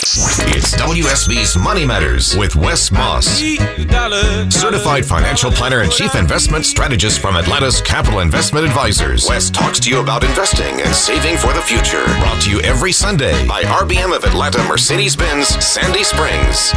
It's WSB's Money Matters with Wes Moss, certified financial planner and chief investment strategist from Atlanta's Capital Investment Advisors. Wes talks to you about investing and saving for the future. Brought to you every Sunday by RBM of Atlanta Mercedes-Benz Sandy Springs.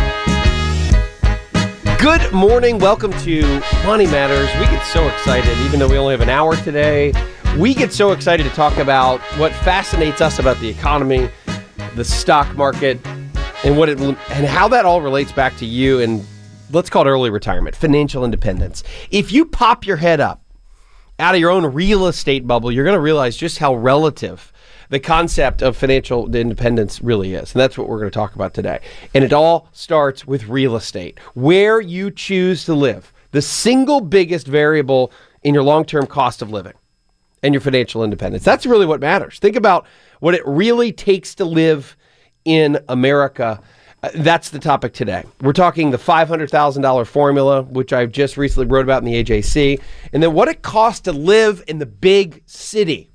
Good morning. Welcome to Money Matters. We get so excited, even though we only have an hour today. We get so excited to talk about what fascinates us about the economy, the stock market, and how that all relates back to you and let's call it early retirement, financial independence. If you pop your head up out of your own real estate bubble, you're going to realize just how relative the concept of financial independence really is. And that's what we're going to talk about today. And it all starts with real estate, where you choose to live, the single biggest variable in your long-term cost of living and your financial independence. That's really what matters. Think about what it really takes to live in America. That's the topic today. We're talking the $500,000 formula, which I've just recently wrote about in the AJC, and then what it costs to live in the big city.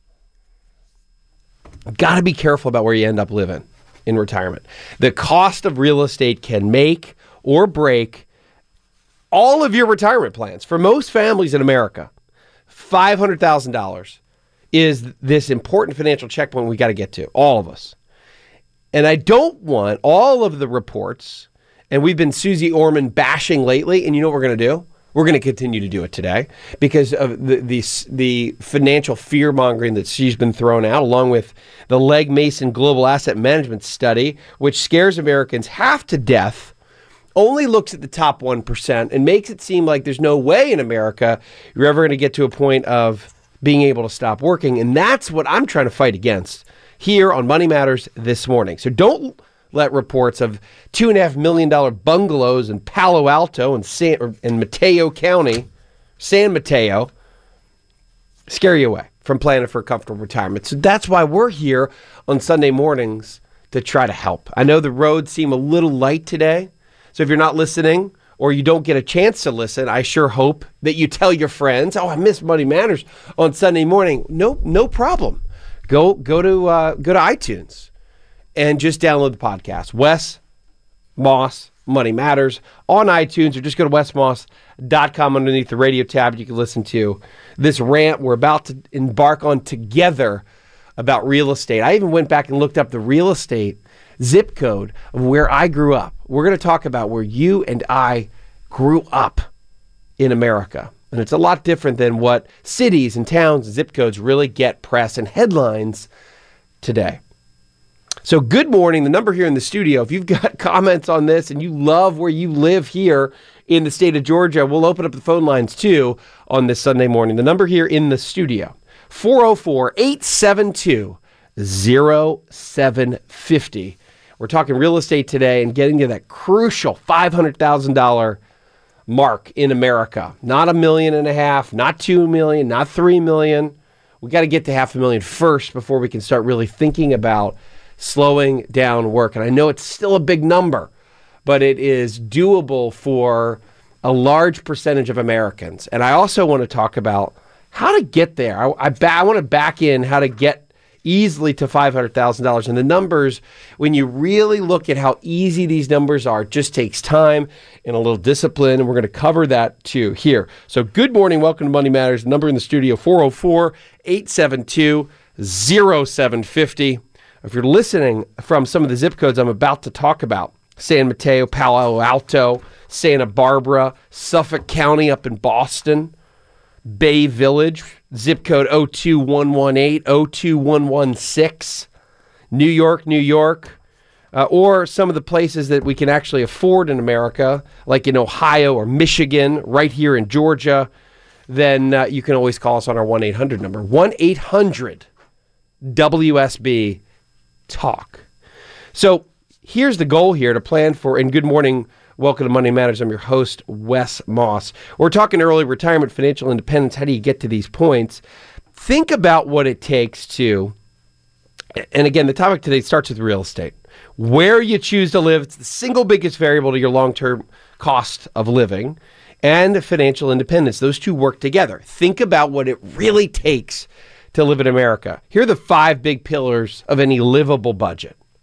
Got to be careful about where you end up living in retirement. The cost of real estate can make or break all of your retirement plans. For most families in America, $500,000 is this important financial checkpoint we got to get to, all of us. And I don't want all of the reports, and we've been Susie Orman bashing lately, and you know what we're going to do? We're going to continue to do it today because of the financial fear-mongering that she's been thrown out, along with the Legg Mason Global Asset Management Study, which scares Americans half to death, only looks at the top 1% and makes it seem like there's no way in America you're ever going to get to a point of being able to stop working. And that's what I'm trying to fight against here on Money Matters this morning. So don't let reports of $2.5 million bungalows in Palo Alto and Mateo County, San Mateo, scare you away from planning for a comfortable retirement. So that's why we're here on Sunday mornings to try to help. I know the roads seem a little light today. So if you're not listening or you don't get a chance to listen, I sure hope that you tell your friends, oh, I missed Money Matters on Sunday morning. No problem. Go to iTunes and just download the podcast. Wes Moss, Money Matters on iTunes, or just go to wesmoss.com underneath the radio tab. You can listen to this rant we're about to embark on together about real estate. I even went back and looked up the real estate zip code of where I grew up. We're going to talk about where you and I grew up in America. And it's a lot different than what cities and towns and zip codes really get press and headlines today. So good morning. The number here in the studio, if you've got comments on this and you love where you live here in the state of Georgia, we'll open up the phone lines too on this Sunday morning. The number here in the studio, 404-872-0750. We're talking real estate today and getting to that crucial $500,000 mark in America. Not $1.5 million, not $2 million, not $3 million. We got to get to $500,000 first before we can start really thinking about slowing down work. And I know it's still a big number, but it is doable for a large percentage of Americans. And I also want to talk about how to get there. I want to back in how to get easily to $500,000. And the numbers, when you really look at how easy these numbers are, it just takes time and a little discipline. And we're going to cover that too here. So good morning. Welcome to Money Matters. The number in the studio, 404-872-0750. If you're listening from some of the zip codes I'm about to talk about, San Mateo, Palo Alto, Santa Barbara, Suffolk County up in Boston, Bay Village, zip code 02118, 02116, New York, or some of the places that we can actually afford in America, like in Ohio or Michigan, right here in Georgia, then you can always call us on our 1-800 number, 1-800-WSB-TALK. So here's the goal here to plan for, and good morning, welcome to Money Matters. I'm your host, Wes Moss. We're talking early retirement, financial independence. How do you get to these points? Think about what it takes to, and again, the topic today starts with real estate. Where you choose to live, it's the single biggest variable to your long-term cost of living and financial independence. Those two work together. Think about what it really takes to live in America. Here are the 5 big pillars of any livable budget.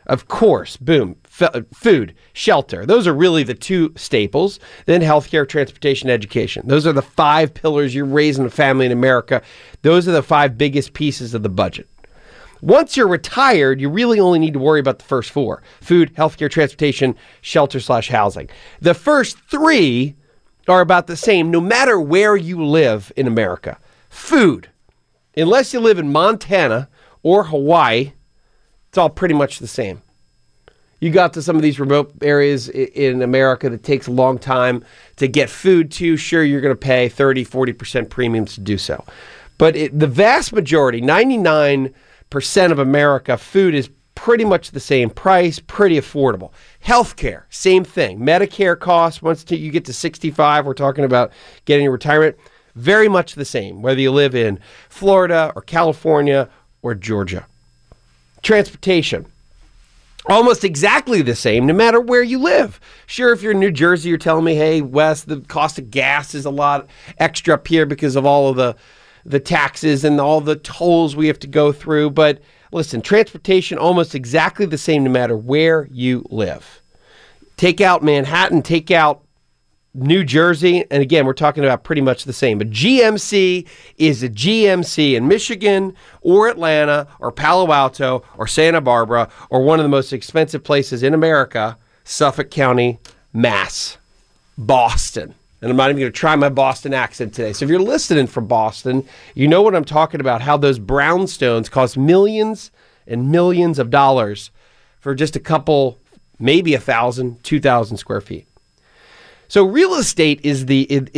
Of course, boom, food, shelter. Those are really the two staples. Then healthcare, transportation, education. Those are the 5 pillars. You're raising a family in America. Those are the 5 biggest pieces of the budget. Once you're retired, you really only need to worry about the first 4. Food, healthcare, transportation, shelter/housing. The first 3 are about the same no matter where you live in America. Food, unless you live in Montana or Hawaii, it's all pretty much the same. You got to some of these remote areas in America that takes a long time to get food to. Sure, you're going to pay 30-40% premiums to do so. But the vast majority, 99% of America, food is pretty much the same price, pretty affordable. Healthcare, same thing. Medicare costs, once you get to 65, we're talking about getting a retirement, very much the same, whether you live in Florida or California or Georgia. Transportation, almost exactly the same, no matter where you live. Sure, if you're in New Jersey, you're telling me, hey, Wes, the cost of gas is a lot extra up here because of all of the taxes and all the tolls we have to go through. But listen, transportation, almost exactly the same no matter where you live. Take out Manhattan, take out New Jersey, and again, we're talking about pretty much the same. But GMC is a GMC in Michigan or Atlanta or Palo Alto or Santa Barbara or one of the most expensive places in America, Suffolk County, Mass, Boston. And I'm not even going to try my Boston accent today. So if you're listening from Boston, you know what I'm talking about, how those brownstones cost millions and millions of dollars for just a couple, maybe 1,000, 2,000 square feet. So real estate is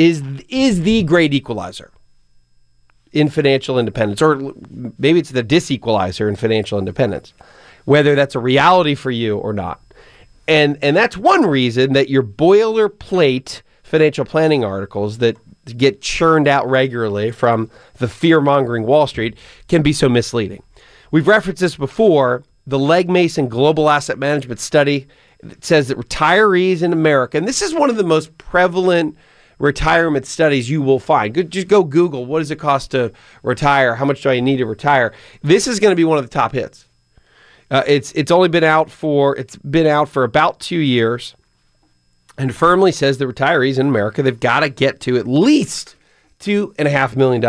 the great equalizer in financial independence, or maybe it's the disequalizer in financial independence, whether that's a reality for you or not. And that's one reason that your boilerplate financial planning articles that get churned out regularly from the fear-mongering Wall Street can be so misleading. We've referenced this before. The Legg Mason Global Asset Management Study says that retirees in America, and this is one of the most prevalent retirement studies you will find. Just go Google, what does it cost to retire? How much do I need to retire? This is going to be one of the top hits. It's been out for about 2 years, and firmly says that retirees in America, they've got to get to at least $2.5 million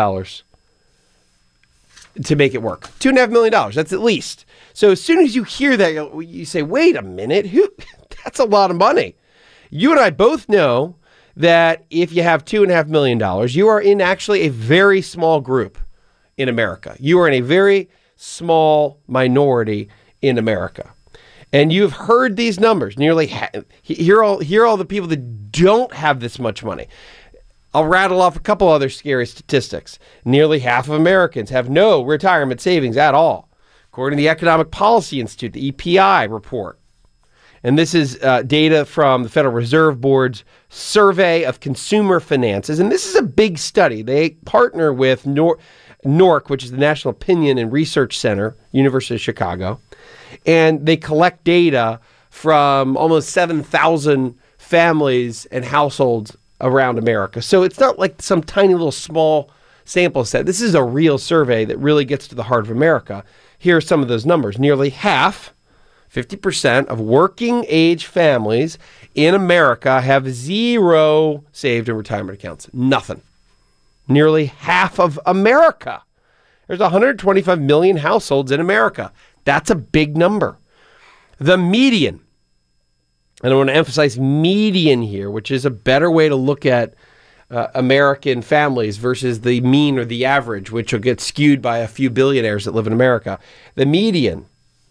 to make it work. $2.5 million, that's at least. So as soon as you hear that, you say, wait a minute, that's a lot of money. You and I both know that if you have $2.5 million, you are in actually a very small group in America. You are in a very small minority in America. And you've heard these numbers. Hear all the people that don't have this much money. I'll rattle off a couple other scary statistics. Nearly half of Americans have no retirement savings at all, according to the Economic Policy Institute, the EPI report. And this is data from the Federal Reserve Board's survey of consumer finances. And this is a big study. They partner with NORC, which is the National Opinion and Research Center, University of Chicago. And they collect data from almost 7,000 families and households around America. So it's not like some tiny little small sample set. This is a real survey that really gets to the heart of America. Here are some of those numbers. Nearly half, 50% of working age families in America have zero saved in retirement accounts. Nothing. Nearly half of America. There's 125 million households in America. That's a big number. The median, and I want to emphasize median here, which is a better way to look at American families versus the mean or the average, which will get skewed by a few billionaires that live in America. The median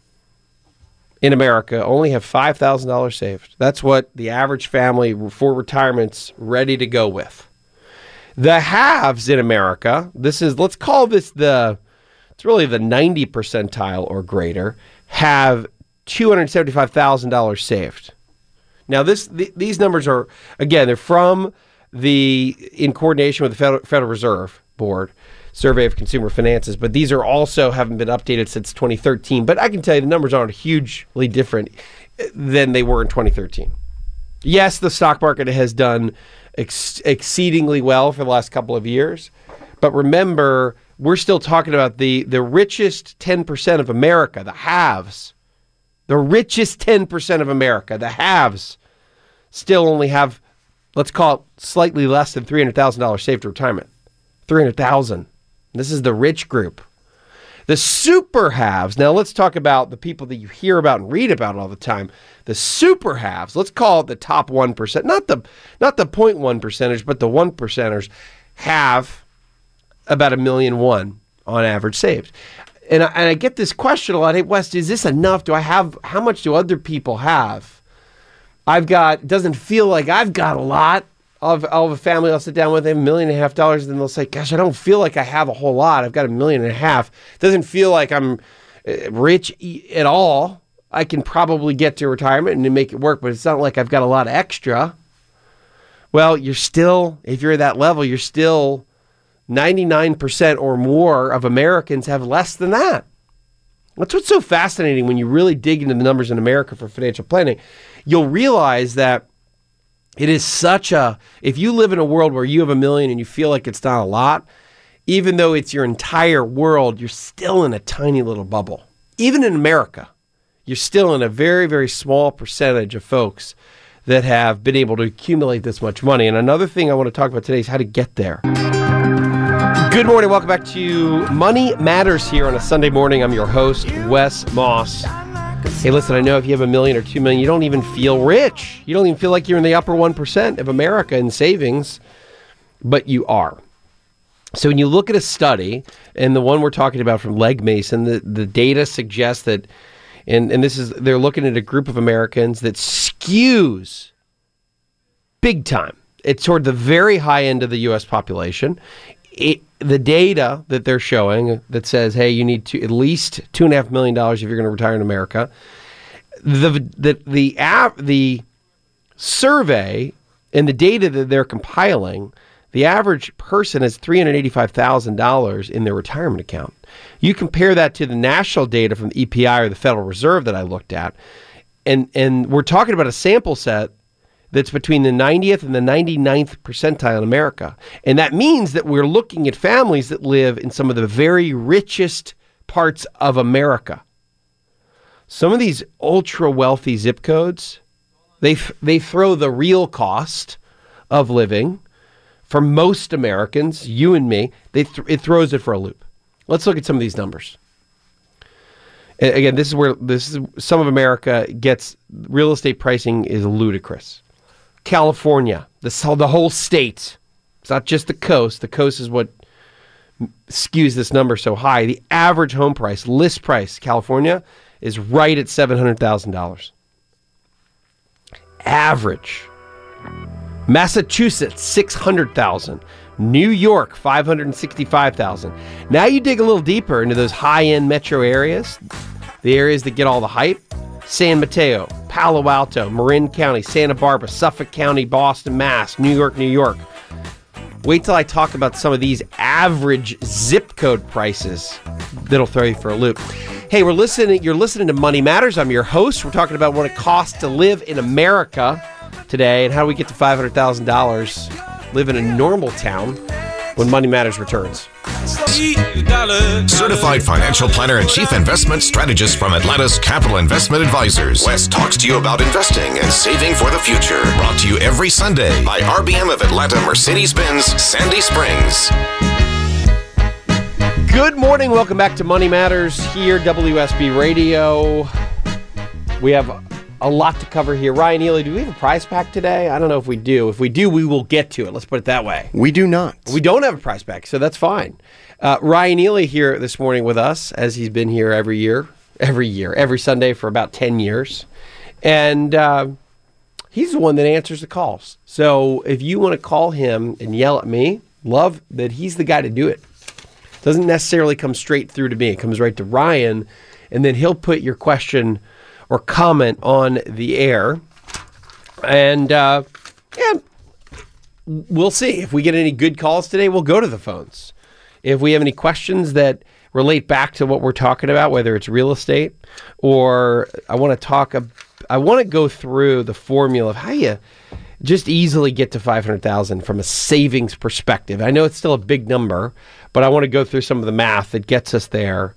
in America only have $5,000 saved. That's what the average family for retirement's ready to go with. The haves in America, let's call this it's really the 90 percentile or greater, have $275,000 saved. Now, these numbers are, again, they're from in coordination with the Federal Reserve Board Survey of Consumer Finances, but these are also haven't been updated since 2013. But I can tell you the numbers aren't hugely different than they were in 2013. Yes, the stock market has done exceedingly well for the last couple of years, but remember, we're still talking about the richest 10% of America, the haves, The richest 10% of America, the haves, still only have, let's call it slightly less than $300,000 saved to retirement. $300,000. This is the rich group. The super haves. Now let's talk about the people that you hear about and read about all the time. The super haves. Let's call it the top 1%. Not the 0.1 percentage, but the 1 percenters have about $1.1 million on average saved. And I get this question a lot. Hey, Wes, is this enough? How much do other people have? It doesn't feel like I've got a lot. Of a family I'll sit down with, they have $1.5 million, and they'll say, gosh, I don't feel like I have a whole lot. I've got $1.5 million. It doesn't feel like I'm rich at all. I can probably get to retirement and make it work, but it's not like I've got a lot of extra. Well, if you're at that level, you're still 99% or more of Americans have less than that. That's what's so fascinating when you really dig into the numbers in America for financial planning. You'll realize that it is if you live in a world where you have $1 million and you feel like it's not a lot, even though it's your entire world, you're still in a tiny little bubble. Even in America, you're still in a very, very small percentage of folks that have been able to accumulate this much money. And another thing I want to talk about today is how to get there. Good morning. Welcome back to Money Matters here on a Sunday morning. I'm your host, Wes Moss. Hey, listen, I know if you have $1 million or $2 million, you don't even feel rich. You don't even feel like you're in the upper 1% of America in savings, but you are. So when you look at a study, and the one we're talking about from Legg Mason, the data suggests that, and they're looking at a group of Americans that skews big time. It's toward the very high end of the U.S. population. The data that they're showing that says, hey, you need at least $2.5 million if you're going to retire in America. The survey and the data that they're compiling, the average person has $385,000 in their retirement account. You compare that to the national data from the EPI or the Federal Reserve that I looked at, and we're talking about a sample set that's between the 90th and the 99th percentile in America. And that means that we're looking at families that live in some of the very richest parts of America. Some of these ultra-wealthy zip codes, they throw the real cost of living for most Americans, you and me, it throws it for a loop. Let's look at some of these numbers. Again, this is some of America gets, real estate pricing is ludicrous. California, the whole state. It's not just the coast. The coast is what skews this number so high. The average home price, list price, California, is right at $700,000. Average. Massachusetts, $600,000. New York, $565,000. Now you dig a little deeper into those high-end metro areas, the areas that get all the hype. San Mateo, Palo Alto, Marin County, Santa Barbara, Suffolk County, Boston, Mass, New York, New York. Wait till I talk about some of these average zip code prices that'll throw you for a loop. Hey, you're listening to Money Matters. I'm your host. We're talking about what it costs to live in America today and how do we get to $500,000, live in a normal town when Money Matters returns. Certified financial planner and chief investment strategist from Atlantis Capital Investment Advisors. Wes talks to you about investing and saving for the future. Brought to you every Sunday by RBM of Atlanta Mercedes-Benz Sandy Springs. Good morning. Welcome back to Money Matters here, WSB Radio. We have a lot to cover here. Ryan Ely, do we have a prize pack today? I don't know if we do. If we do, we will get to it. Let's put it that way. We do not. We don't have a prize pack, so that's fine. Ryan Ely here this morning with us, as he's been here every Sunday for about 10 years. And he's the one that answers the calls. So if you want to call him and yell at me, love that he's the guy to do it. Doesn't necessarily come straight through to me. It comes right to Ryan, and then he'll put your question or comment on the air. And we'll see. If we get any good calls today, we'll go to the phones. If we have any questions that relate back to what we're talking about, whether it's real estate or I want to go through the formula of how you just easily get to $500,000 from a savings perspective. I know it's still a big number, but I want to go through some of the math that gets us there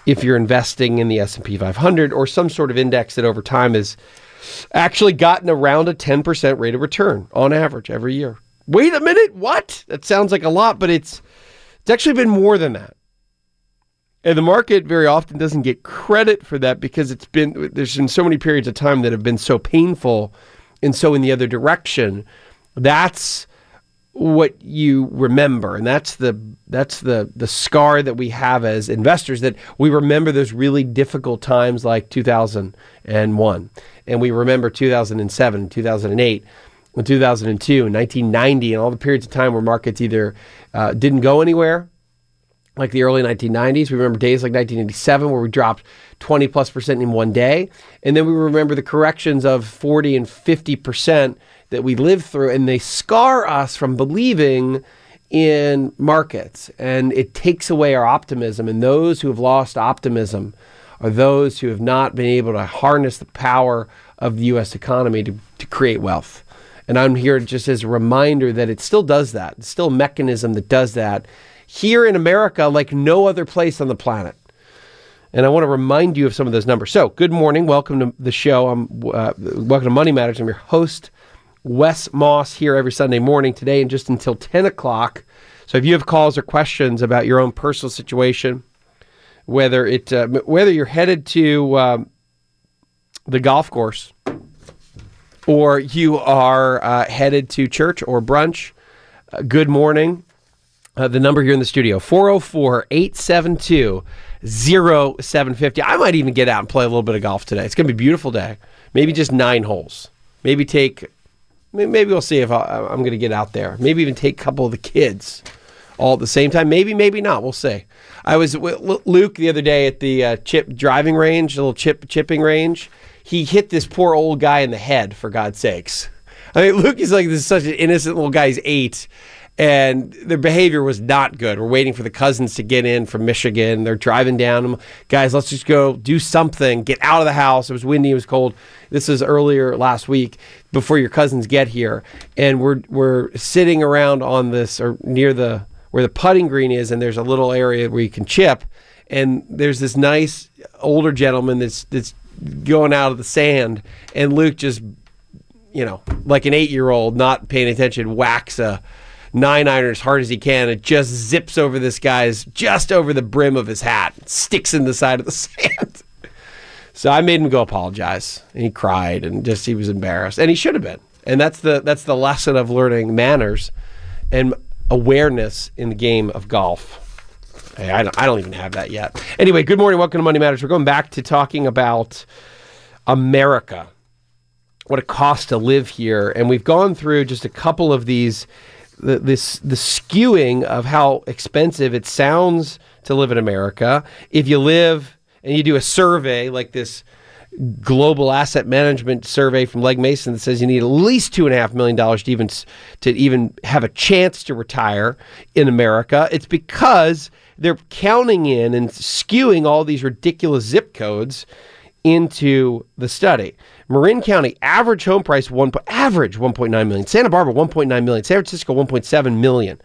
if you're investing in the S&P 500 or some sort of index that over time has actually gotten around a 10% rate of return on average every year. Wait a minute, what? That sounds like a lot, but it's actually been more than that. And the market very often doesn't get credit for that because there's been so many periods of time that have been so painful and so in the other direction. That's what you remember. And that's the scar that we have as investors, that we remember those really difficult times like 2001. And we remember 2007, 2008, and 2002, and 1990, and all the periods of time where markets either didn't go anywhere, like the early 1990s. We remember days like 1987 where we dropped 20+% in one day. And then we remember the corrections of 40 and 50% that we lived through, and they scar us from believing in markets. And it takes away our optimism. And those who have lost optimism are those who have not been able to harness the power of the U.S. economy to create wealth. And I'm here just as a reminder that it still does that. It's still a mechanism that does that here in America like no other place on the planet. And I want to remind you of some of those numbers. So, good morning. Welcome to the show. Welcome to Money Matters. I'm your host, Wes Moss, here every Sunday morning today and just until 10 o'clock. So if you have calls or questions about your own personal situation, whether you're headed to the golf course or you are headed to church or brunch, good morning. The number here in the studio, 404-872-0750. I might even get out and play a little bit of golf today. It's going to be a beautiful day. Maybe just 9 holes. Maybe we'll see if I'm going to get out there. Maybe even take a couple of the kids all at the same time. Maybe not. We'll see. I was with Luke the other day at the chip driving range, the little chipping range. He hit this poor old guy in the head, for God's sakes. I mean, Luke is like, this is such an innocent little guy. He's 8. And their behavior was not good. We're waiting for the cousins to get in from Michigan. They're driving down. Guys, let's just go do something. Get out of the house. It was windy. It was cold. This was earlier last week before your cousins get here. And we're sitting around on this, or near where the putting green is, and there's a little area where you can chip. And there's this nice older gentleman that's going out of the sand. And Luke just, like an 8-year-old not paying attention, whacks a 9-iron as hard as he can. It just zips over this guy's, just over the brim of his hat, sticks in the side of the sand. So I made him go apologize, and he cried, and he was embarrassed, and he should have been. And that's the lesson of learning manners and awareness in the game of golf. Hey, I don't even have that yet. Anyway, good morning. Welcome to Money Matters. We're going back to talking about America, what it costs to live here, and we've gone through just a couple of these. The skewing of how expensive it sounds to live in America. If you live and you do a survey like this global asset management survey from Legg Mason that says you need at least $2.5 million to even have a chance to retire in America, it's because they're counting in and skewing all these ridiculous zip codes into the study. Marin County, average home price, average $1.9 million. Santa Barbara, $1.9 million. San Francisco, $1.7 million.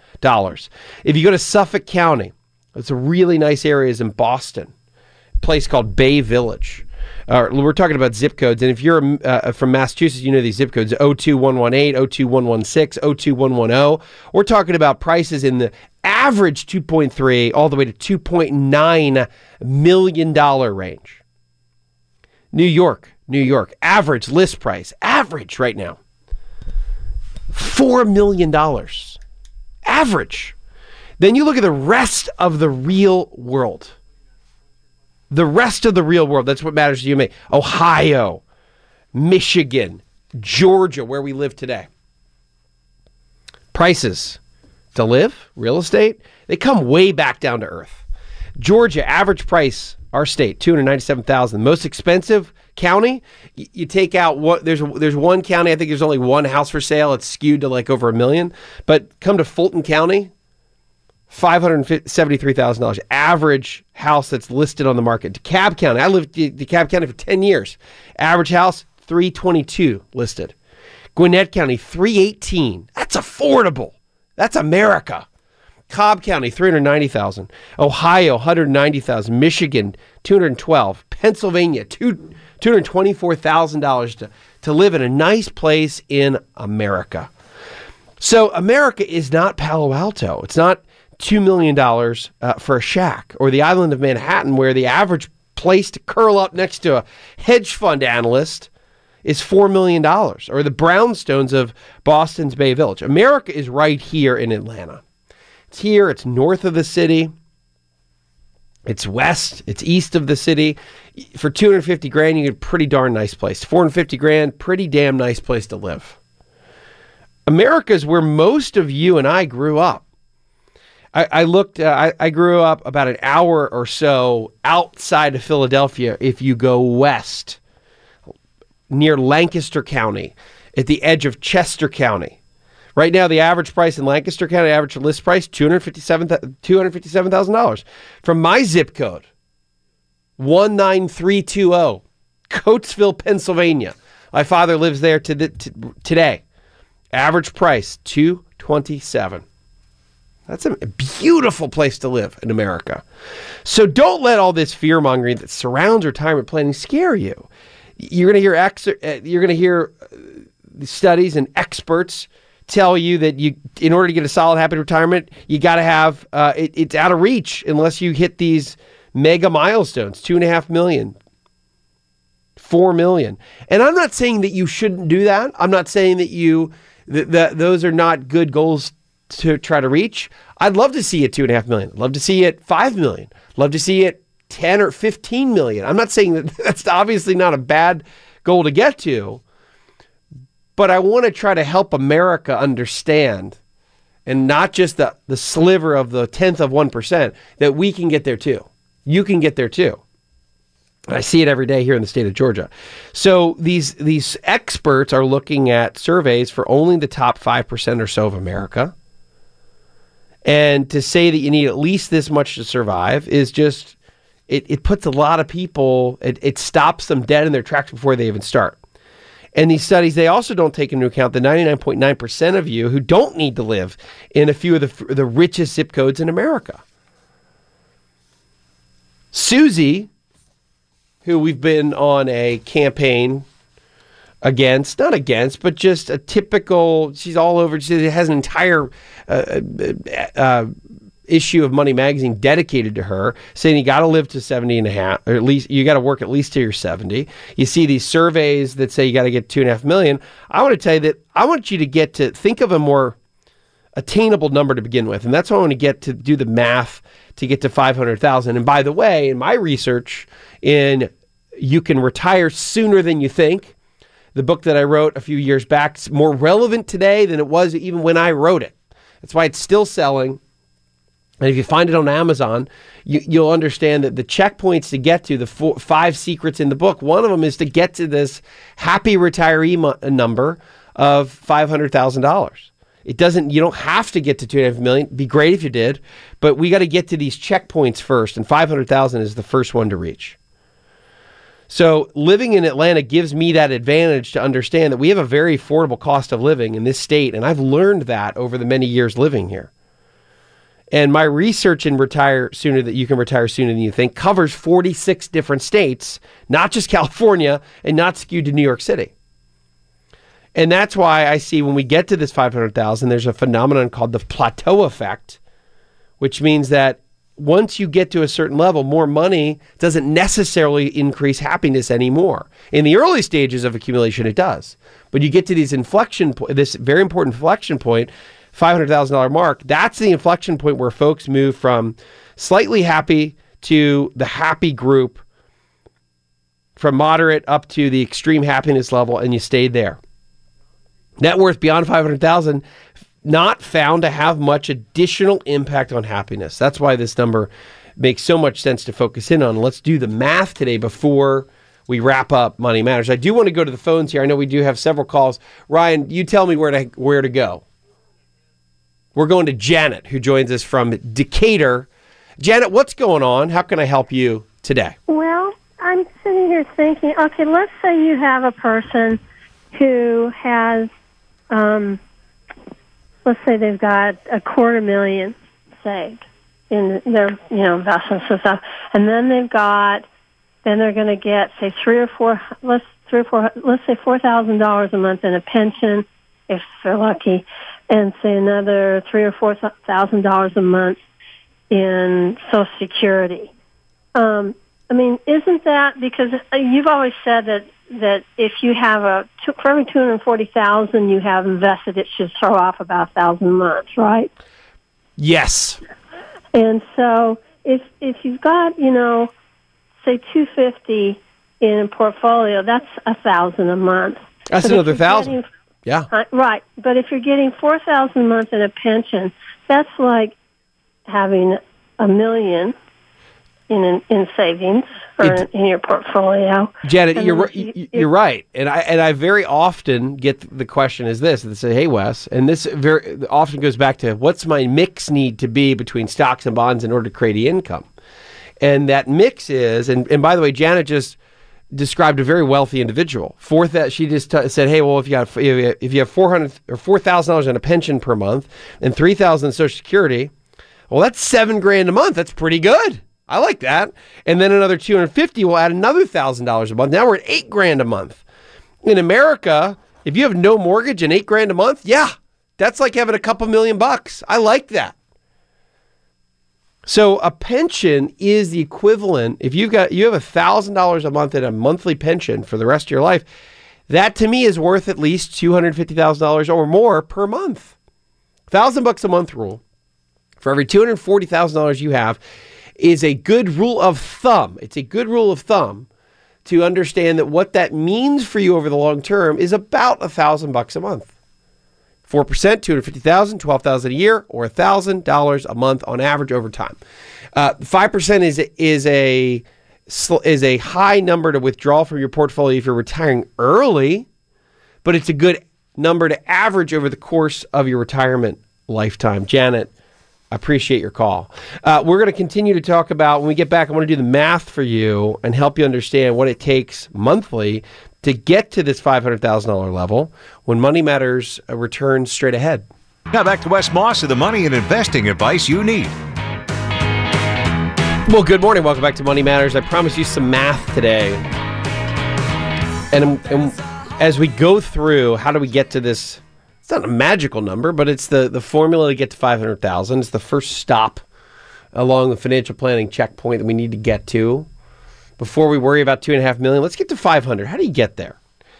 If you go to Suffolk County, it's a really nice areas in Boston, a place called Bay Village. We're talking about zip codes, and if you're from Massachusetts, you know these zip codes, 02118, 02116, 02110. We're talking about prices in the average 2.3 all the way to $2.9 million range. New York, average list price, average right now, $4 million, average. Then you look at the rest of the real world. The rest of the real world, that's what matters to you and me. Ohio, Michigan, Georgia, where we live today. Prices to live, real estate, they come way back down to earth. Georgia, average price, our state, $297,000. Most expensive county, you take out what there's one county, I think there's only one house for sale. It's skewed to like over $1 million. But come to Fulton County, $573,000 average house that's listed on the market. DeKalb County, I lived in DeKalb County for 10 years. Average house, $322 listed. Gwinnett County, $318. That's affordable. That's America. Cobb County, 390,000. Ohio, 190,000. Michigan, 212. Pennsylvania, $224,000 to live in a nice place in America. So America is not Palo Alto. It's not $2 million for a shack, or the island of Manhattan, where the average place to curl up next to a hedge fund analyst is $4 million, or the brownstones of Boston's Bay Village. America is right here in Atlanta. It's here, it's north of the city, it's west, it's east of the city. For 250 grand, you get a pretty darn nice place. 450 grand, pretty damn nice place to live. America is where most of you and I grew up. I grew up about an hour or so outside of Philadelphia if you go west, near Lancaster County, at the edge of Chester County. Right now, the average price in Lancaster County, average list price, $257,000. From my zip code, 19320, Coatesville, Pennsylvania. My father lives there today. Average price, $227,000. That's a beautiful place to live in America. So don't let all this fear-mongering that surrounds retirement planning scare you. You're going to hear studies and experts tell you that in order to get a solid, happy retirement, you got to have it's out of reach unless you hit these mega milestones: $2.5 million, $4 million. And I'm not saying that you shouldn't do that. I'm not saying that those are not good goals to try to reach. I'd love to see it $2.5 million. I'd love to see it $5 million. Love to see it 10 or 15 million. I'm not saying that that's obviously not a bad goal to get to, but I want to try to help America understand, and not just the sliver of the 10th of 1%, that we can get there too. You can get there too. And I see it every day here in the state of Georgia. So these experts are looking at surveys for only the top 5% or so of America. And to say that you need at least this much to survive is just, it puts a lot of people, it stops them dead in their tracks before they even start. And these studies, they also don't take into account the 99.9% of you who don't need to live in a few of the richest zip codes in America. Susie, who we've been on a campaign against, not against, but just a typical, she's all over, she has an entire issue of Money Magazine dedicated to her, saying you got to live to 70 and a half, or at least you got to work at least till you're 70. You see these surveys that say you got to get $2.5 million. I want to tell you that I want you to think of a more attainable number to begin with. And that's why I want to get to do the math to get to 500,000. And by the way, in my research in You Can Retire Sooner Than You Think, the book that I wrote a few years back, is more relevant today than it was even when I wrote it. That's why it's still selling. And if you find it on Amazon, you'll understand that the checkpoints to get to the 5 secrets in the book, one of them is to get to this happy retiree number of $500,000. You don't have to get to $2.5 million. It'd be great if you did, but we got to get to these checkpoints first, and 500,000 is the first one to reach. So living in Atlanta gives me that advantage to understand that we have a very affordable cost of living in this state, and I've learned that over the many years living here. And my research in You Can Retire Sooner Than You Think covers 46 different states, not just California, and not skewed to New York City. And that's why I see when we get to this 500,000, there's a phenomenon called the plateau effect, which means that once you get to a certain level, more money doesn't necessarily increase happiness anymore. In the early stages of accumulation, it does. But you get to this very important inflection point, $500,000 mark, that's the inflection point where folks move from slightly happy to the happy group, from moderate up to the extreme happiness level, and you stayed there. Net worth beyond 500,000, not found to have much additional impact on happiness. That's why this number makes so much sense to focus in on. Let's do the math today before we wrap up Money Matters. I do want to go to the phones here. I know we do have several calls. Ryan, you tell me where to go. We're going to Janet, who joins us from Decatur. Janet, what's going on? How can I help you today? Well, I'm sitting here thinking, okay, let's say you have a person who has, let's say they've got $250,000 saved in their investments and stuff, and then they're going to get say let's say $4,000 a month in a pension if they're lucky, and say another $3,000 or $4,000 a month in Social Security. Isn't that because you've always said that if you have for every $240,000 you have invested, it should throw off about $1,000 a month, right? Yes. And so if you've got say $250 in a portfolio, that's $1,000 a month. That's another $1,000. Yeah. Right, but if you're getting $4,000 a month in a pension, that's like having $1 million in savings or in your portfolio. Janet, you're right, and I very often get the question is this: they say, "Hey, Wes," and this very often goes back to what's my mix need to be between stocks and bonds in order to create income, and that mix is, and by the way, Janet just described a very wealthy individual. She just said, "Hey, well, if you have $400 or $4,000 in a pension per month and $3,000 in Social Security, well, that's $7,000 a month. That's pretty good. I like that." And then another $250 will add another $1,000 a month. Now we're at $8,000 a month. In America, if you have no mortgage and $8,000 a month, yeah, that's like having a couple $1,000,000. I like that. So a pension is the equivalent. If you have $1,000 a month in a monthly pension for the rest of your life, that to me is worth at least $250,000 or more per month. $1,000 a month rule for every $240,000 you have is a good rule of thumb. It's a good rule of thumb to understand that what that means for you over the long term is about $1,000 a month. 4%, $250,000, $12,000 a year, or $1,000 a month on average over time. 5% is a high number to withdraw from your portfolio if you're retiring early, but it's a good number to average over the course of your retirement lifetime. Janet, I appreciate your call. We're going to continue to talk about, when we get back, I want to do the math for you and help you understand what it takes monthly to get to this $500,000 level when Money Matters returns straight ahead. Now back to Wes Moss and the money and investing advice you need. Well, good morning. Welcome back to Money Matters. I promised you some math today. And as we go through, how do we get to this? It's not a magical number, but it's the formula to get to $500,000. It's the first stop along the financial planning checkpoint that we need to get to before we worry about $2.5 million. Let's get to 500. How do you get there?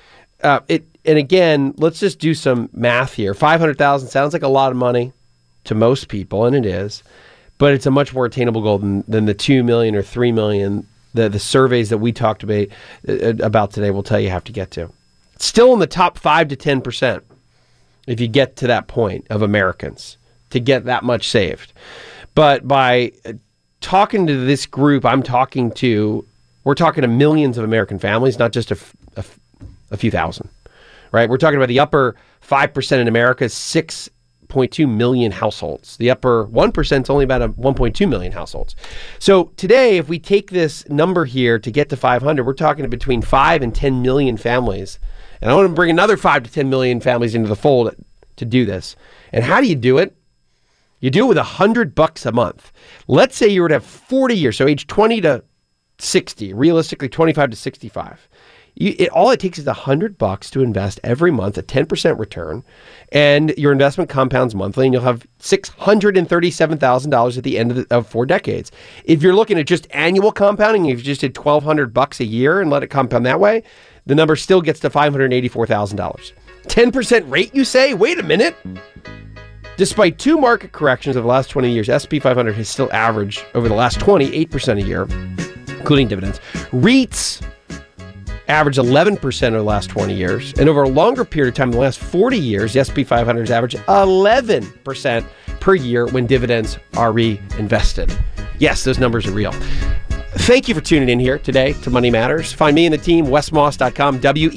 And again, let's just do some math here. 500,000 sounds like a lot of money to most people, and it is, but it's a much more attainable goal than the 2 million or 3 million the surveys that we talked about today will tell you have to get to. It's still in the top 5 to 10% if you get to that point of Americans to get that much saved. But by talking to this group we're talking to millions of American families, not just a few thousand, right? We're talking about the upper 5% in America, 6.2 million households. The upper 1% is only about 1.2 million households. So today, if we take this number here to get to 500, we're talking between 5 and 10 million families. And I want to bring another 5 to 10 million families into the fold to do this. And how do you do it? You do it with $100 a month. Let's say you were to have 40 years, so age 20 to 60, realistically 25 to 65. All it takes is $100 to invest every month at 10% return, and your investment compounds monthly, and you'll have $637,000 at the end of 4 decades. If you're looking at just annual compounding, if you just did $1,200 a year and let it compound that way, the number still gets to $584,000. 10% rate, you say? Wait a minute. Despite 2 market corrections over the last 20 years, S&P 500 has still averaged over the last 28% a year, including dividends. REITs average 11% over the last 20 years. And over a longer period of time, the last 40 years, the S&P 500 has averaged 11% per year when dividends are reinvested. Yes, those numbers are real. Thank you for tuning in here today to Money Matters. Find me and the team, wesmoss.com,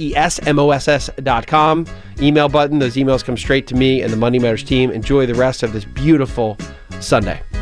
WESMOSS.com. Email button. Those emails come straight to me and the Money Matters team. Enjoy the rest of this beautiful Sunday.